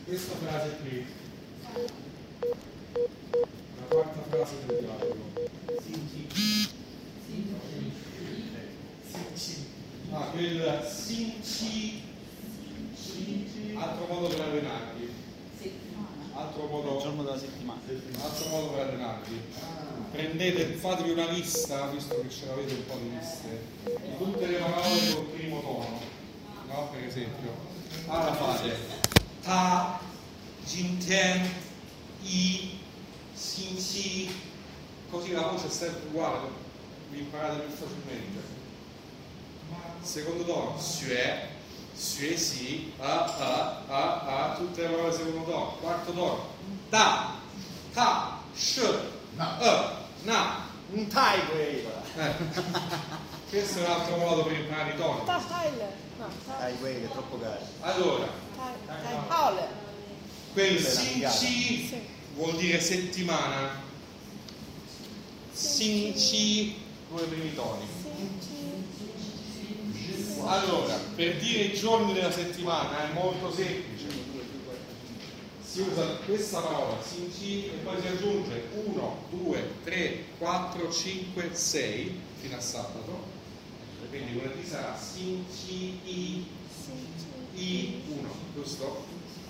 questa frase qui, la quarta frase del dialogo. Quel sinci, altro modo per allenarvi, altro modo, il giorno della settimana, altro modo per allenarvi. Prendete, fatevi una lista, visto che ce l'avete un po' di liste, di tutte le parole col primo tono, no? Per esempio, allora fate ta, jintian, i, sinci, così la voce è sempre uguale, vi imparate più facilmente. Secondo tono, sue, si, a, tutte le parole secondo tono. Quarto tono, ta, sh, na, un Taiwei. Questo è un altro modo per imparare i toni. Taiwei è troppo caro. Allora, quel sinci vuol dire settimana. Sinci, due primi toni. Allora, per dire i giorni della settimana è molto semplice. Si usa questa parola, sinci, e poi si aggiunge 1, 2, 3, 4, 5, 6 fino a sabato. Quindi lunedì sarà sinci i 1, giusto?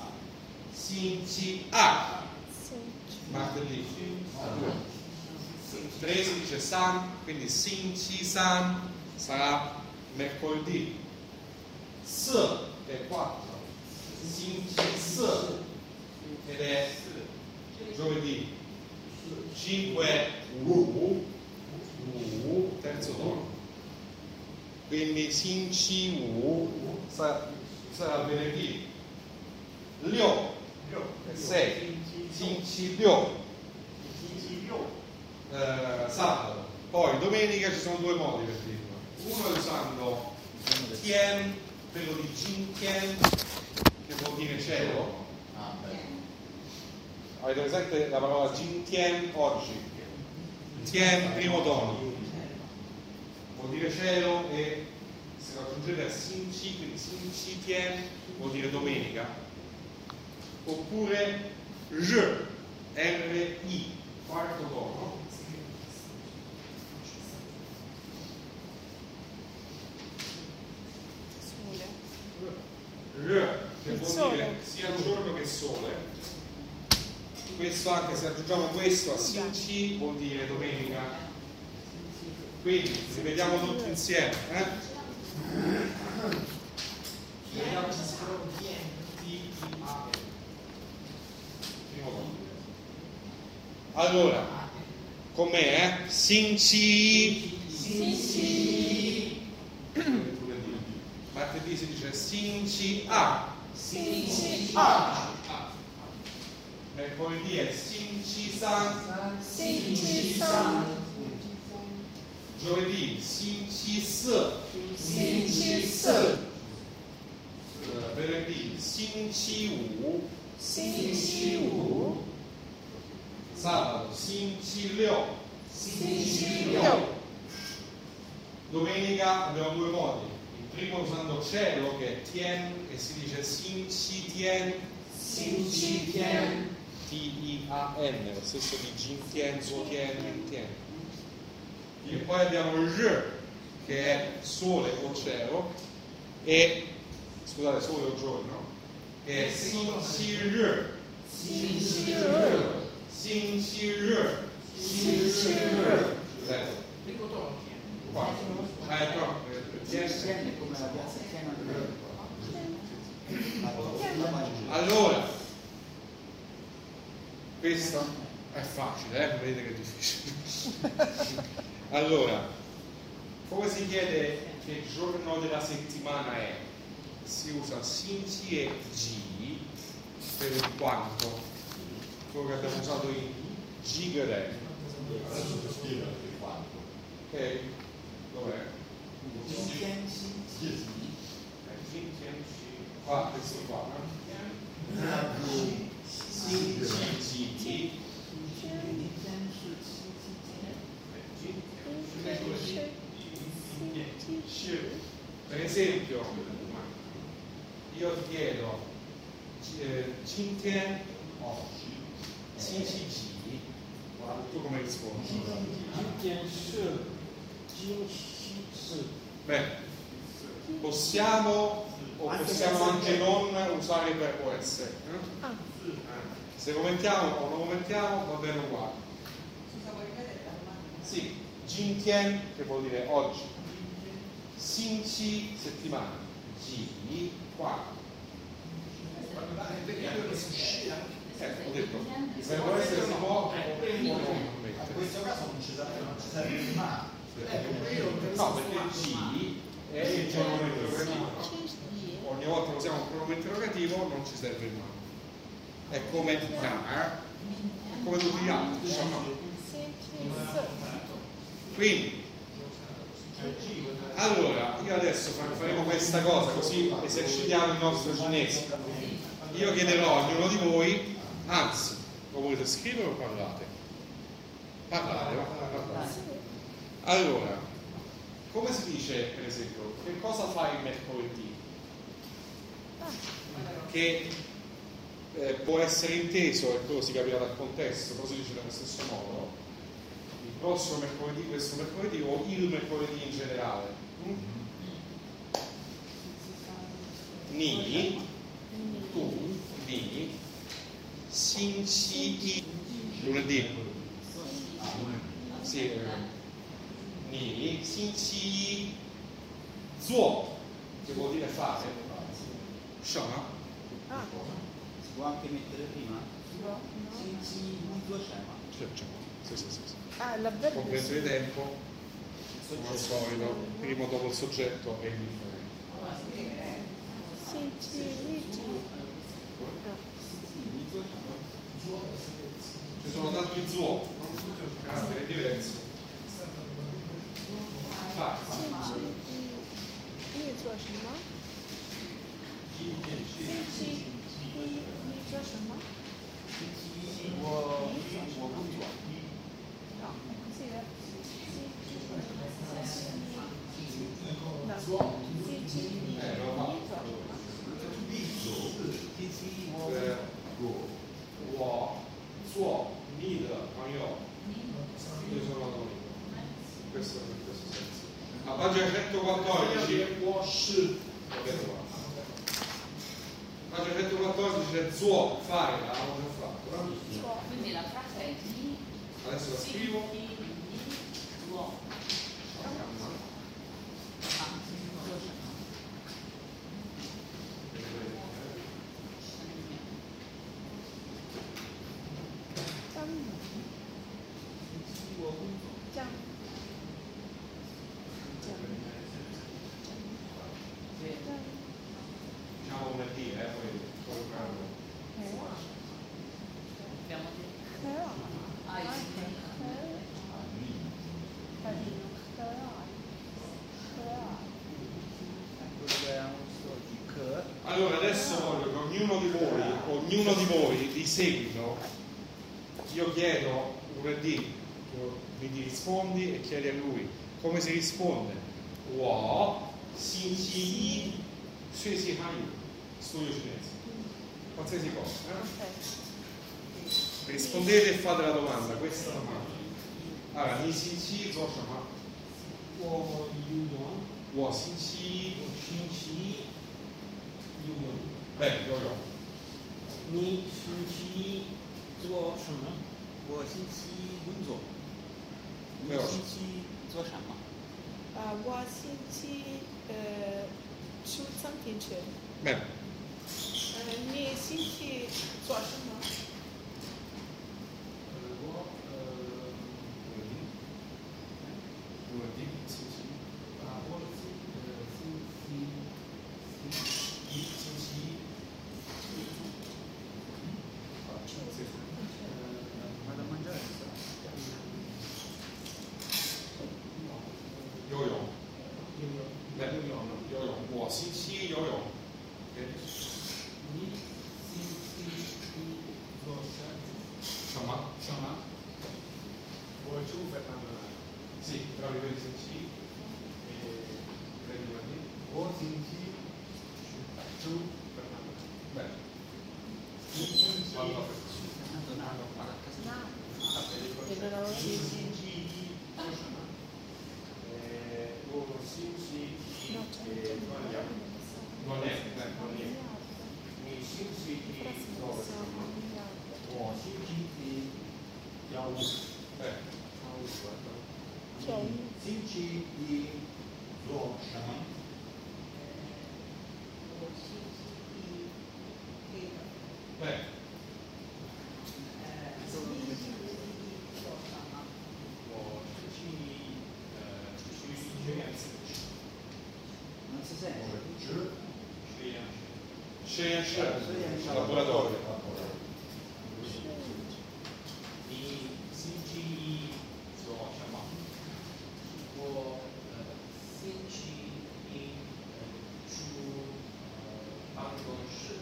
Sinci a, martedì 2. 3 si dice san, quindi sinci san sarà mercoledì. S è 4, sinci s ed è giovedì. 5 wu, terzo tono, quindi sinci wu sarà venerdì. Liu è 6, sinci liu sabato. Poi domenica ci sono due modi per dirlo. Uno è usando tien, quello di Jintien, che vuol dire cielo. Avete presente la parola Jintien oggi? Tien, primo tono, vuol dire cielo, e se lo aggiungete a Sinci, quindi Sinci Tien vuol dire domenica. Oppure R-I, quarto tono. Che vuol dire sia giorno che sole. Questo, anche se aggiungiamo questo a sinci, vuol dire domenica. Quindi rivediamo tutti insieme, allora, con me, sinci. Martedì si dice sinci a. Mercoledì è sinci san. Giovedì sinci s. Venerdì sinci u. Sabato sinci liu. Domenica abbiamo due modi. Il primo usando cielo, che è tien, e si dice sinci tien. T-I-A-N, lo stesso di Jintien, Zuotien, Tien. E poi abbiamo R, che è sole o cielo, e scusate, sole o giorno, e sinci R. Allora, questo è facile, vedete che è difficile. Allora, come si chiede che giorno della settimana è? Si usa sinci e G per il quanto, quello che abbiamo usato in Gigere. Adesso ti spiego il quanto. Ok? Dov'è? Qua, questo qua, per esempio, io ti chiedo 今天 oggi 星期几 tu come rispondi? 今天是星期四。 Beh, possiamo o possiamo anche non usare il verbo essere. Se lo mettiamo o non lo mettiamo va bene uguale. Sì, 今天 che vuol dire oggi, 星期 settimana, 几 qua. Ho detto, il verbo essere si può o non mettere. In questo caso non ci serve mai. No, perché G è il pronomen interrogativo. Ogni volta che usiamo un pronomen interrogativo non ci serve il ma. È come dar, è come tutti gli altri, diciamo. Quindi, allora, io adesso faremo questa cosa, così esercitiamo il nostro cinese. Io chiederò a ognuno di voi, anzi, lo volete scrivere o parlate? Parlate, parlate. Allora, come si dice, per esempio, che cosa fai il mercoledì? Che può essere inteso, e quello si capirà dal contesto, però si dice nello stesso modo, il prossimo mercoledì, questo mercoledì o il mercoledì in generale. Ni, tu, ni, 星期一 lunedì. Sì, ni, 星期一 做 che vuol dire fare. Shona? Si può anche mettere prima? Sì. Ah, la verbo. Completo di tempo, come al solito, primo dopo il soggetto è indifferente. Ci sono tanti zuo, carattere diverso. Vai. 你做什么？星期一你做什么？ 我工作。 这个我做你的朋友，io sono amico. Questo in questo senso. A pagina 114 pagina 114 c'è zuo, fare, l'abbiamo già fatto. Quindi la frase è di Adesso la scrivo. Diciamo una D, poi collocarlo. abbiamo detto Allora adesso voglio che ognuno di voi di seguito, io chiedo lunedì, quindi rispondi e chiedi a lui come si risponde. 我星期一学习韩语 studio cinese, qualsiasi cosa, rispondete e fate la domanda, questa è la domanda. Allora, 你星期一做什么？ 我游泳， 我星期一星期一游泳。 beh, io 你星期一做什么？ 我星期一工作。你没有星期一做什么？ 我星期出餐厅去。 beh, 你星期做什么？ lunedì,星期一 Vado a mangiare. 游泳 beh, 游泳我星期一游泳你星期一做什么？ 我住Fernando Sì, trovi per i sensi prendi lunedì. 我星期住Fernando Bene. 星期一做什么？我星期一锻炼。 Non è, 你星期一做什么？我星期一跳舞。星期一做什么？ laboratorio. 你星期一做什么？我星期一出办公室。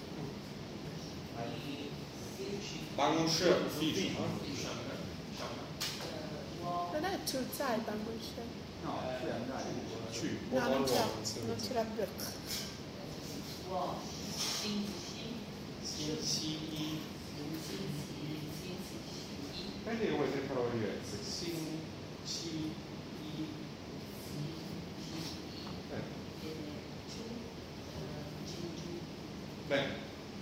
你星期一 Bankenscher ufficio. Non è più在办公室 No, c'è andare. No, non c'è, non ce l'abbiamo. 我星期一 Prendi come tre parole diverse. Sin, ci, i. Bene.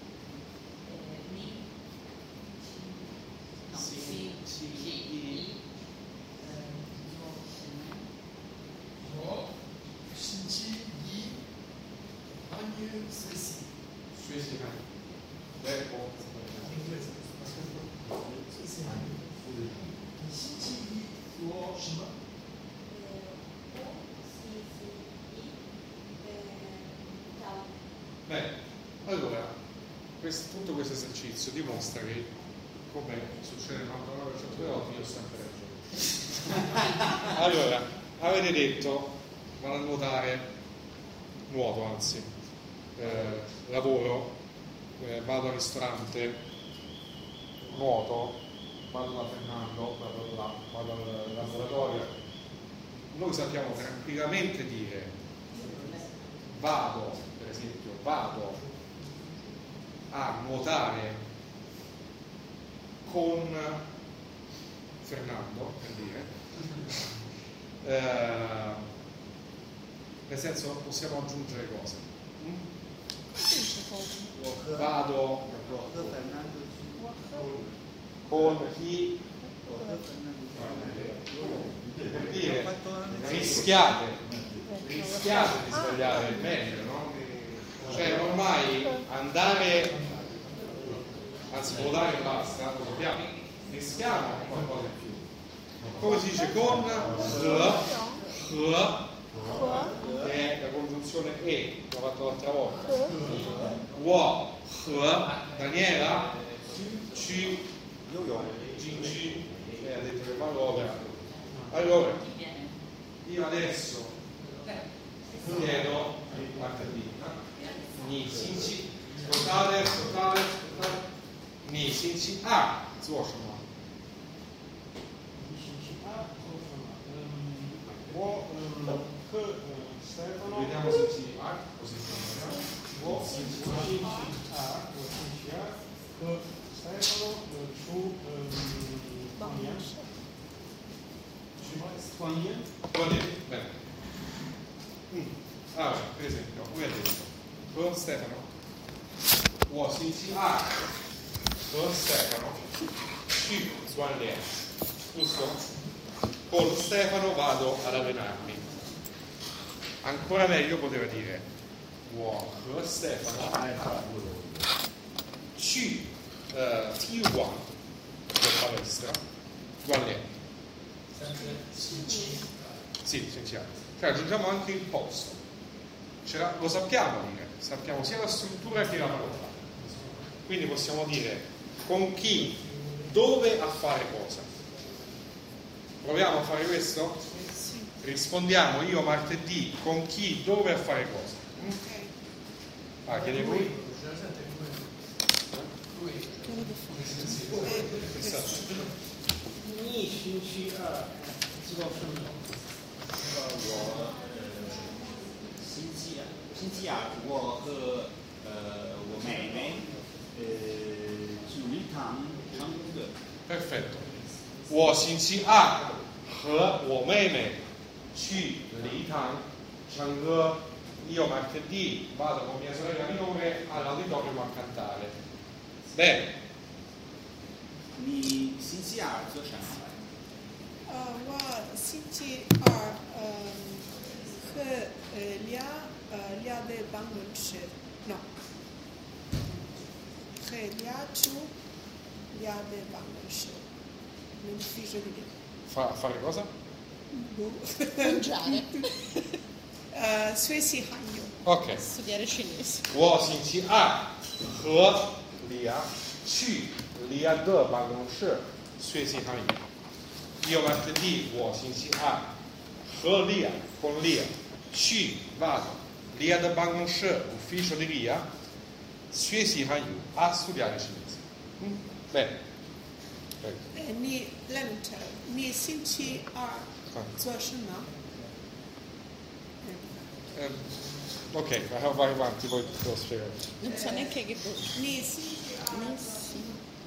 Suicida. Verbo. 星期一做什么？ Bene, allora, tutto questo esercizio dimostra che, come succede il 99% delle volte, io ho sempre ragione. Allora, avete detto, vado a nuotare, nuoto anzi, lavoro, vado al ristorante, nuoto, vado da Fernando, vado al laboratorio. Noi sappiamo tranquillamente dire vado, per esempio, vado a nuotare con Fernando, per dire, nel senso possiamo aggiungere cose. Vado con chi, per dire, rischiate di sbagliare il meglio, no? Cioè ormai andare, anzi nuotare e basta, lo sappiamo, rischiamo qualcosa in più. Come si dice con che è la congiunzione e, l'ho fatto l'altra volta. Daniela, ci, Gigi, ha detto che va l'opera. Allora, io adesso chiedo martedì, ni sinci, ascoltate, ni sinci,做什么？ Vediamo se ci così. 我星期二和 Stefano 出方言。 Bene. Allora, per esempio, voi avete detto con Stefano, 我星期二和 Stefano 去锻炼, giusto? Con Stefano vado ad allenarmi. Ancora meglio poteva dire 我和 Stefano 去体育馆 per palestra 锻炼. Sì, cioè aggiungiamo anche il posto. Lo sappiamo dire, sappiamo sia la struttura che la parola. Quindi possiamo dire con chi, dove, a fare cosa. Proviamo a fare questo? Rispondiamo io martedì con chi, dove, a fare cosa. Chiede lui? 你星期二做什么？ 星期二我和我妹妹去一趟唱歌. Perfetto. 我我星期二和我妹妹去礼堂唱歌. Io martedì vado con mia sorella minore all'auditorium a cantare. Bene. 你星期二做什么？ 我星期二和俩的办公室，no， 和俩的办公室，l'ufficio di Fare cosa? Mangiare. 学习汉语。 Ok. Studiare cinese. 我星期二和Lia去Lia的办公室学习韩语。Io martedì 我星期二和Lia con Lia去 vado Lia的办公室 ufficio di Lia 学习韩语 a studiare cinese. Bene. Prego. 你星期二做什么？ Ok, vai avanti, poi te lo spiego. Non so neanche che voce. 你星期二 Nessi.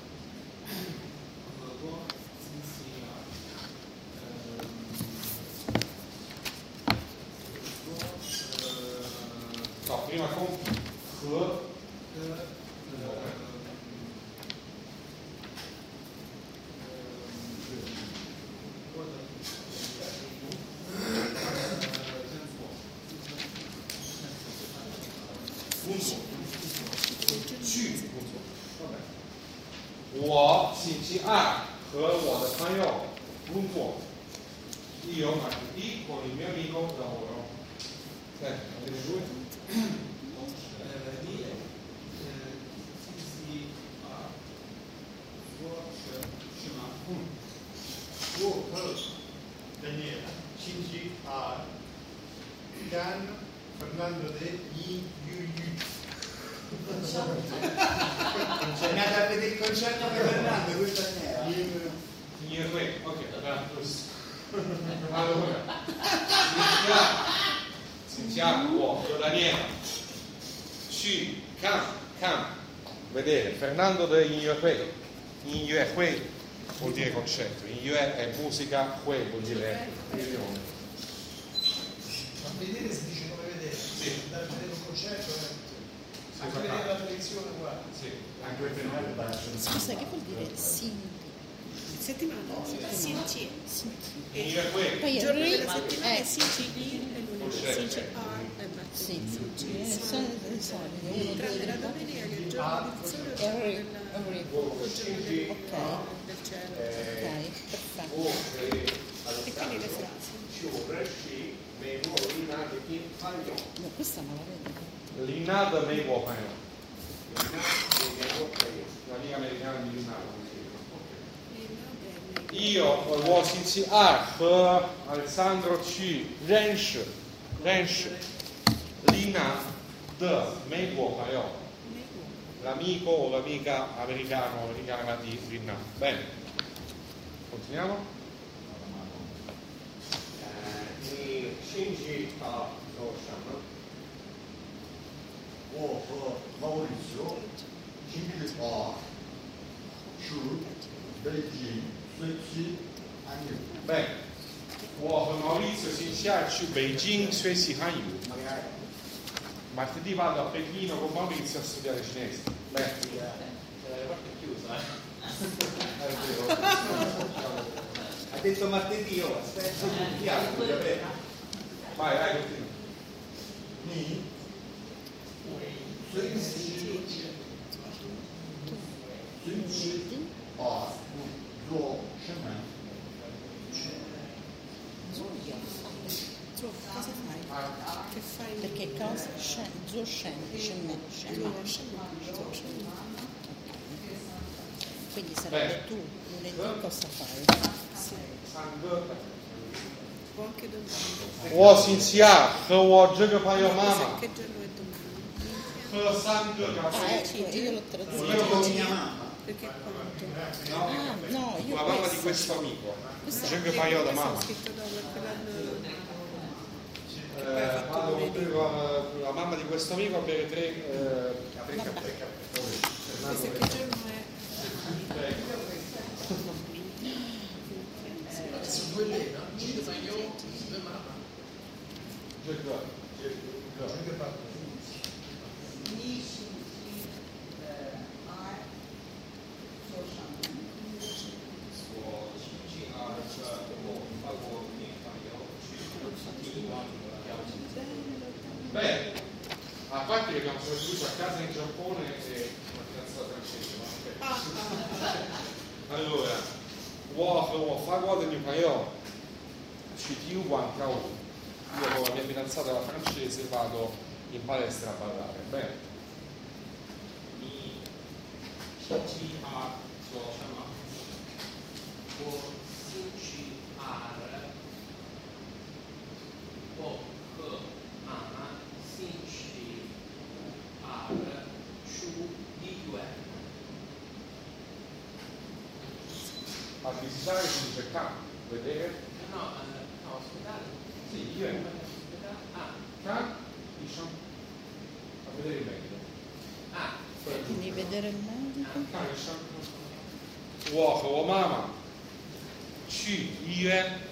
No, prima con和 去工作。我星期二和我的朋友工作。Io martedì con il mio amico lavoro. Avete due? Daniela, Shinji, Dan, Fernando De, C'è andata a vedere il concerto di Fernando questa sera. Ok, allora, sentiamo, io Daniela, ci, can, vedere, Fernando de in yue hui vuol dire concerto, in yue è musica, hui vuol dire riunione. Ma vedere si dice come vedere? Sì. Andare a vedere un concerto, anche vedere la televisione uguale. Sì, anche per Fernando. Scusa, che vuol dire sì? settimana, Sinci. In yue hui, Poi Il è giorno re, della settimana è Sinci e lunedì, Sinci e sì, sono le solite. tranne la domenica che è il giorno del sole È re, il giorno del cielo. Ok, perfetto. E quindi le frasi. No, questa non la vedo. Linada mei vuoi l'amica americana di Linada. Io 我星期二和 Alessandro 去认识 Lina 的美国朋友 l'amico o l'amica americana di Lina. Bene, continuiamo. 你星期二做什么？ 我和毛里求星期二去北京学习韩语。 Bene, 我和 Maurizio 星期二去北京学习韩语 martedì vado a Pechino con Maurizio a studiare cinese. Bene. La porta è chiusa, Ha detto martedì, aspetta un piatto di avere. Vai, continua. 你随时二做什么？ Cosa fai? Che fai? Perché cosa? Zuo Shen. Quindi sarebbe tu, lunedì cosa fai? O anche domani. 我星期二和我这个朋友妈妈 Che giorno è domani? 喝3个咖啡 Ecco, io l'ho tradotto. Io con mia mamma. Perché quanto? Ah, no, io con la mamma di questo. questo amico. C'è anche un paio da mamma. Scritto dove quell'anno. Vado con la mamma di questo amico a bere 3 Questo che giorno è? Allora, 我和我法国的女朋友去体育馆跳舞。Io con la mia fidanzata la francese vado in palestra a ballare. Bene. 你星期二做什么？我星期二我和妈妈星期二去医院。 A visitare si dice camp, vedere? No, ospedale. Sì, io Ah, camp, diciamo, a vedere il medico. ah, Quindi vedere il medico. 看医生。我和我妈妈去医院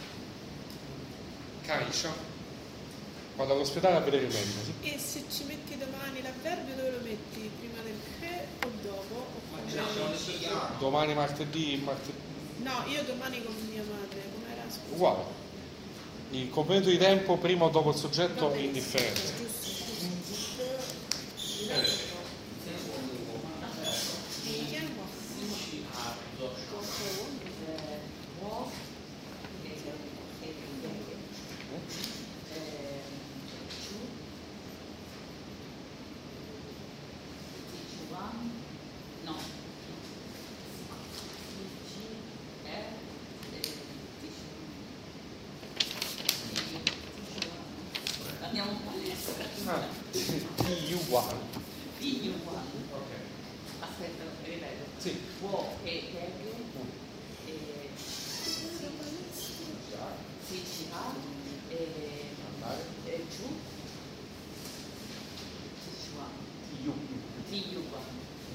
看医生。Vado all'ospedale a vedere il medico. Sì. E se ci metti domani l'avverbio dove lo metti? Prima del che o dopo? Domani martedì. No, io domani con mia madre, com'era? Scusa. Uguale. Il complemento di tempo prima o dopo il soggetto Vabbè, indifferente. giusto. Chi è il vostro? 星期二做什么？ 我andiamo palestra. T uguale. Figlio uguale. Ok. Aspetta, ripeto. Sì. Può e deve si ci va giù si va figlio uguale.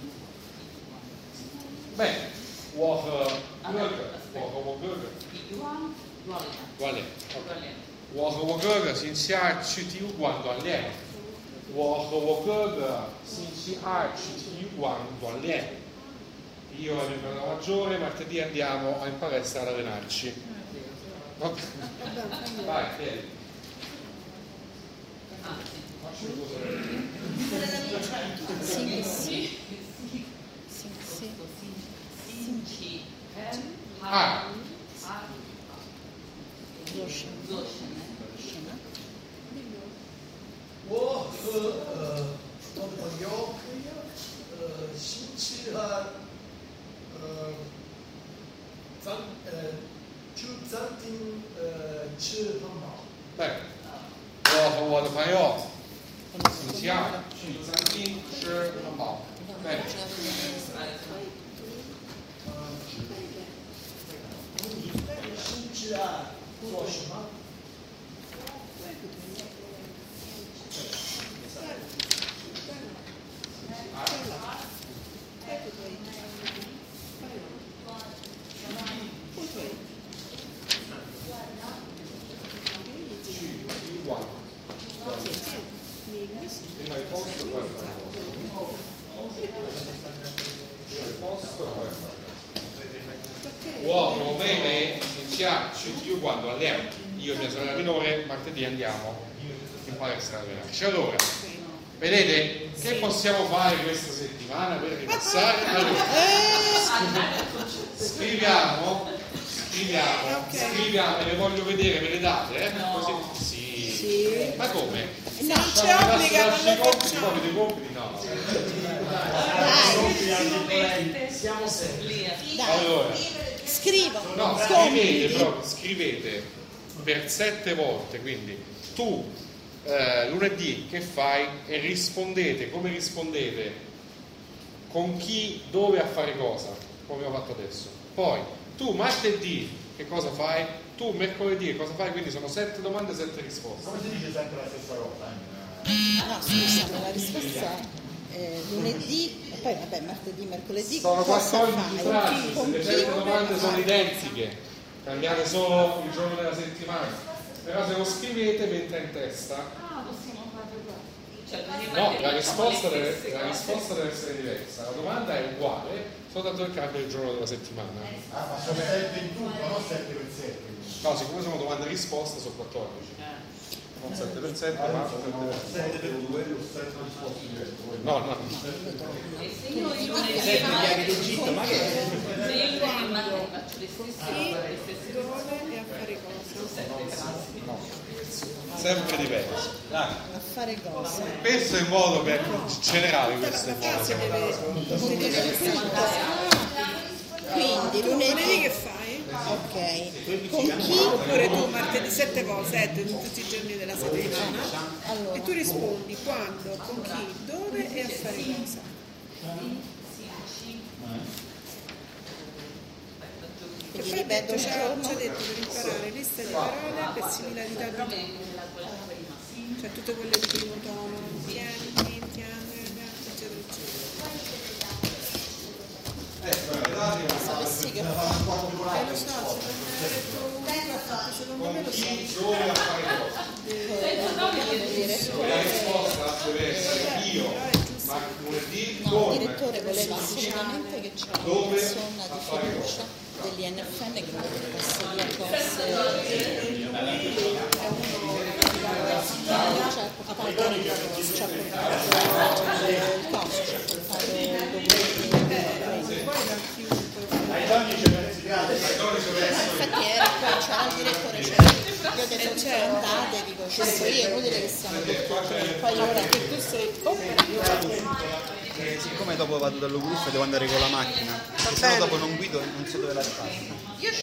Bene. 我和哥哥，我和我哥哥， Yuan, duale. 锻炼。 Duale. 我和我哥哥星期二去体育馆锻炼。我和我哥哥星期二去体育馆锻炼。Io e mio fratello maggiore martedì andiamo in palestra ad allenarci. Ok. Vai, chiedi. Faccio un po' Sì, sì. Sinci. Ah. Zoshen. 我和我的朋友星期二去餐厅吃汉堡。 Bene. 我和我的朋友星期二去餐厅吃汉堡。Bene. 你星期二做什么？ Prima il posto, poi il posto, poi il uomo, o meme, iniziarci più quando alleniamo. Io e mia sorella minore martedì andiamo in palestra a allenarci. Allora, vedete che possiamo fare questa settimana per ripassare? Allora, scriviamo, e le voglio vedere, me le date? Così? Sì. Ma come? Non ci obbliga, non lo facciamo. Poi dei compiti? No. Siamo seri. Allora, Scrivo. no, scrivete proprio, scrivete per 7 volte, quindi tu lunedì che fai e rispondete, come rispondete, con chi, dove, a fare cosa, come abbiamo fatto adesso. Poi tu martedì che cosa fai, tu mercoledì che cosa fai, quindi sono 7 domande, 7 risposte. Come si dice sempre la stessa cosa? No, scusa, la risposta è lunedì, e poi vabbè, martedì, mercoledì. Sono cosa 14 fai? frasi, Con le chi? 7 domande sono identiche, cambiate solo il giorno della settimana, però se lo scrivete metta in testa. Ah, possiamo fare uguale. Cioè, No, la risposta deve essere diversa, la domanda è uguale, soltanto che cambia il giorno della settimana. Ah, ma sono 7 in tutto, non 7 per 7. No, siccome sono domande e risposte sono 14. Non 7 per 7, ma 7 per 2 o 7 risposte diverse. no. E se io il lunedì Senti, gli aghi d'Egitto, ma che? se io mattina faccio le stesse Chi, dove e a fare cosa. Sempre diverso. Dai. A fare cosa? Questo è un modo per generare La queste frase cose. deve Quindi lunedì lunedì, che fai? ok, con chi? Oppure tu martedì 7 cose, tutti i giorni della settimana. Allora, E tu rispondi quando, con chi, dove e a fare cosa. Che vi poi ripeto ci il ha giorno. detto per imparare lista di parole per similarità di tono. Cioè tutte quelle di primo tono, tieni, eccetera, eccetera. Sapessi che Lo so, secondo me lo so. Dove a fare cosa? La risposta deve essere io, ma lunedì no, il dove? direttore voleva assolutamente che c'era una Dove? persona di A fare fiducia dell'INFN che non potesse dire cose, ci ha portato il coso, ci ha portato Ai doni ci pensi gratis. infatti era qua, c'era il direttore, c'era io ho detto spaventate, dico scelgo io, è inutile che siamo tutti poi ora che tu sei Siccome dopo vado dall'oculista devo andare con la macchina, perché sennò dopo non guido e non so dove la rifare.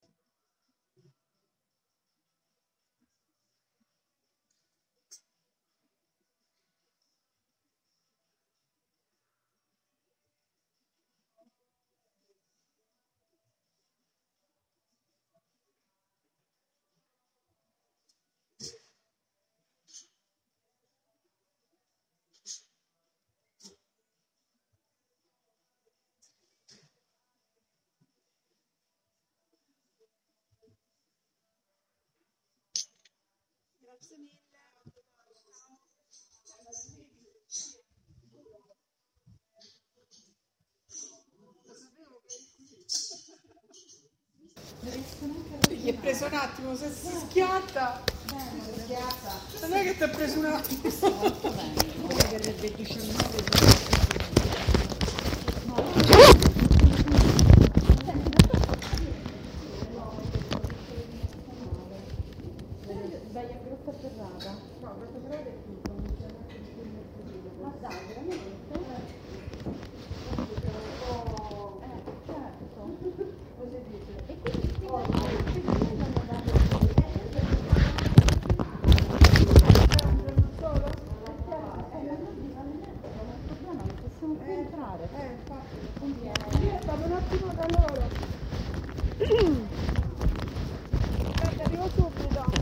Gli è preso un attimo, se si schiatta. Non è che ti ha preso un attimo. Verrebbe 19. Vai a Grotta Ferrata. No, Grotta Ferrata è tutto. Ma dai, veramente? Certo. Cosa dice? E quindi vado un attimo da loro. Aspetta, arrivo subito.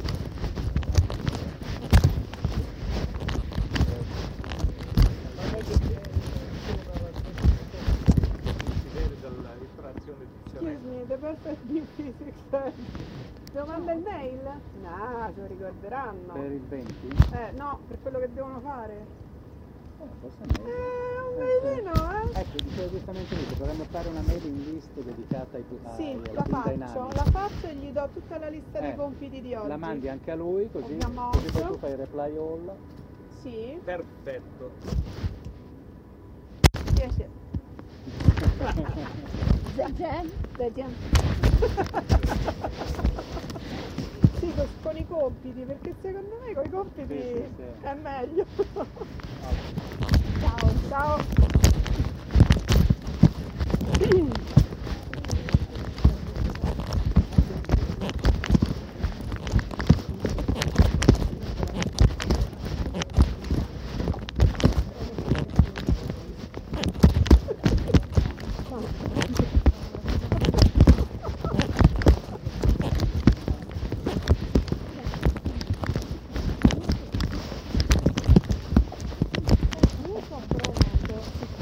Excuse me, the perfect deep physics. Devo mandare il mail? No, se lo ricorderanno. Per il 20? No, per quello che devono fare. Forse Un mailino, Ecco, dicevo giustamente lì, dovremmo fare una mailing list dedicata Sì, alla la team faccio, dynamics. la faccio e gli do tutta la lista dei compiti di oggi. La mandi anche a lui, così Abbiamo poi otto. tu fai reply all. Sì, Perfetto. piacere. Zegen. Sì, con i compiti, perché secondo me con i compiti Sì. è meglio. Ciao. Io sono pronto.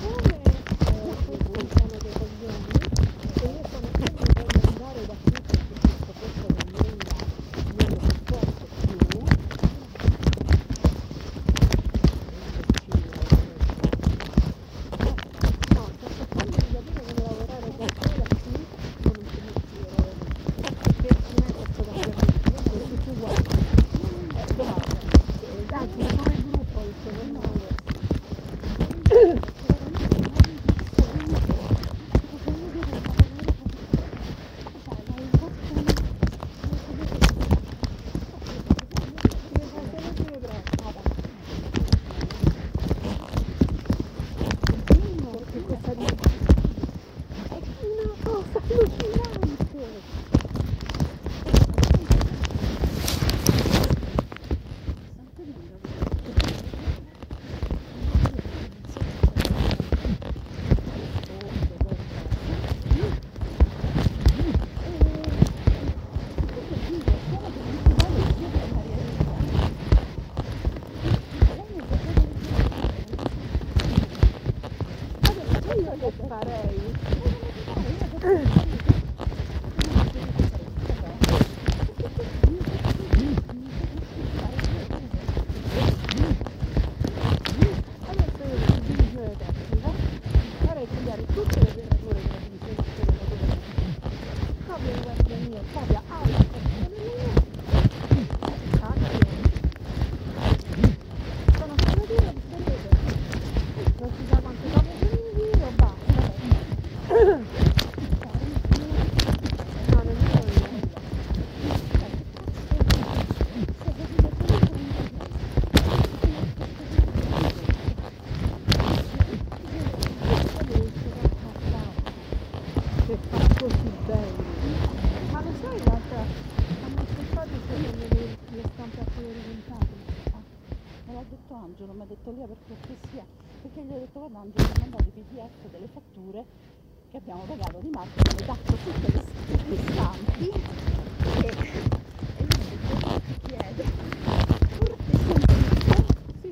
Angelo mi ha detto lì per cortesia, perché gli ho detto guarda Angelo, mi ha mandato i PDF delle fatture che abbiamo pagato di marketing, mi ha dato tutte le stampi e io ti chiedo cortesemente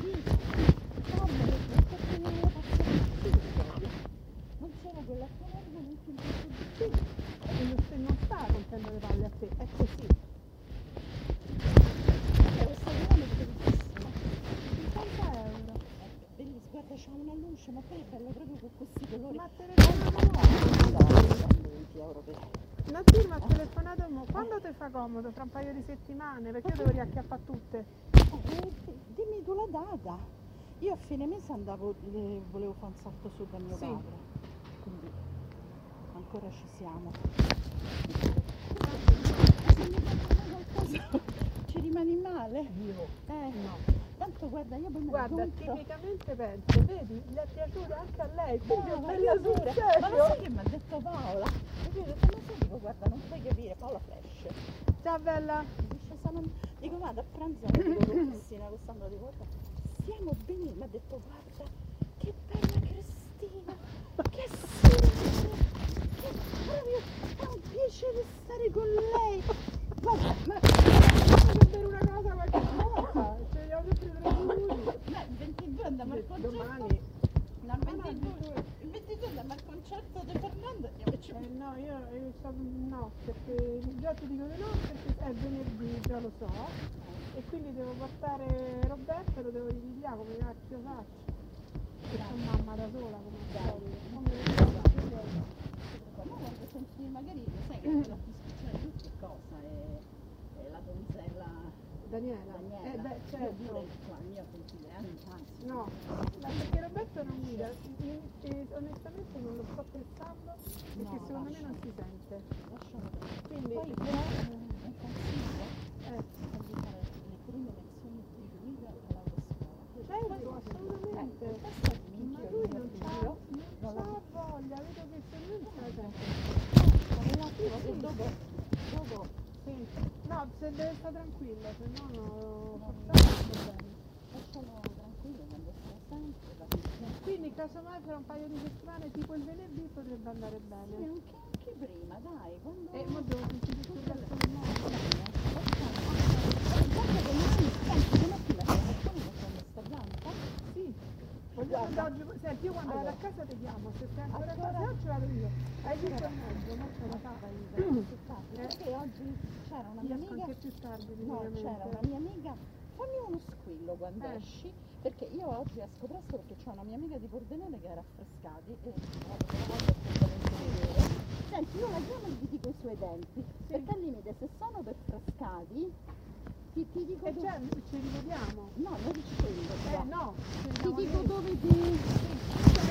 non sono quella che non sta rompendo le palle a te, è così. Guarda, c'ha una luce, ma poi è bella proprio con questi colori. Ma te ne la firma ha telefonato quando ti fa comodo? Tra un paio di settimane, perché io devo riacchiappare tutte. Dimmi tu la data. Io a fine mese andavo, volevo fare un salto su da mio padre. Quindi ancora ci siamo. Ci rimani male? Io? No. Tanto guarda, io poi guarda, tipicamente penso, vedi, gli è piaciuto anche a lei, quindi è bella sul serio. Ma lo sai che mi ha detto Paola? E io ho detto, ma sai, dico, guarda, non puoi capire, Paola Fresh. Ciao bella. Dico, vado a pranzare, dico, con Cristina, quest'anno dico, guarda, stiamo benissimo. Mi ha detto, guarda, che bella Cristina, che signora, che proprio fa un piacere stare con lei. Guarda, ma per bere una cosa qualche volta, ce li ho sempre tremuti. Il 22 andiamo al concerto. Domani. No, il 22 andiamo al concerto di Fernando e no, io so no, perché già ti dico di no, perché è venerdì, già lo so. E quindi devo portare Roberto e lo devo ripigliare, come cacchio faccio? Che sono mamma da sola come solito. quando senti magari sai che la più speciale di tutte cosa è la donzella Daniela. Beh, certo. Io qua, mia consigliere, no, ma perché Roberto non guida, onestamente non lo sto pensando perché secondo me non si sente. Quindi poi però un consiglio è di fare le prime lezioni di guida all'autoscuola. Certo, assolutamente. Ma lui non c'ha voglia, vedo che se lui non se la sente. Dopo, sì. No, se deve stare tranquillo, se no facciamo bene. Lascialo tranquillo quando sta sempre. Quindi casomai fra un paio di settimane, tipo il venerdì, potrebbe andare bene. Sì, anche prima, dai. Quando... ma devo sentire tutto il resto del mondo. Guarda che non si sente, domattina c'è qualcuno che prende sta pianta? Sì. Oggi, senti, io quando vado a casa ti chiamo, se stai ancora a casa oggi vado io. Hai visto il mezzo, non ce la fa. Perché oggi c'era una mia amica. Anche più tardi, no, c'era una mia amica. Fammi uno squillo quando esci, perché io oggi esco presto perché c'è una mia amica di Pordenone che era affrescati e senti, io la chiamo e gli dico i suoi denti, perché al limite se sono per frescati ti dico dove... ci rivediamo? No, non ci credo. No, ti dico dove ti...